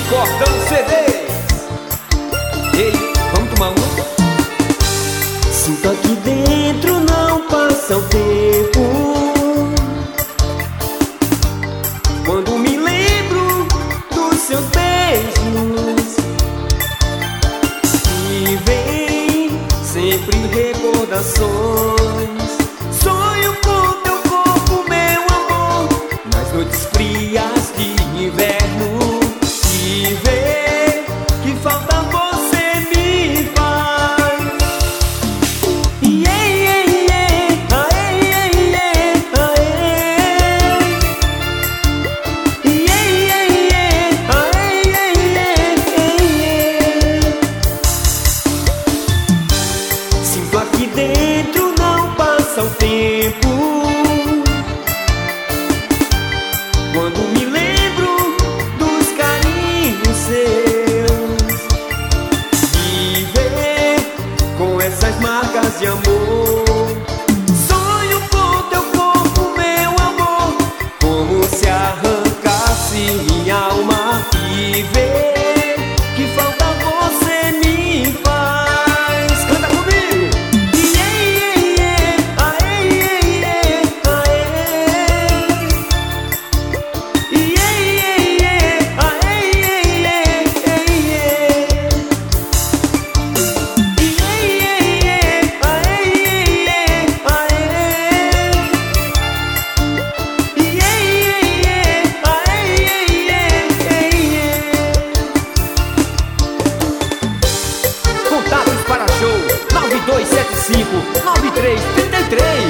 Cordão CDs. Ei, vamos tomar um? Sinto aqui dentro, não passa o tempo. Quando me lembro dos seus beijos, e vem sempre recordações. Sonho com teu corpo, meu amor, nas noites frias de inverno. E ver que falta você me faz. Sinto aqui dentro, não passa o tempo. Quando me lembro dos carinhos seus, e ver com essas marcas de amor. Sonho com teu corpo, meu amor, como se arrancasse minha alma. E ver que falta você me faz. Canta comigo! Contatos para show 9275 9333.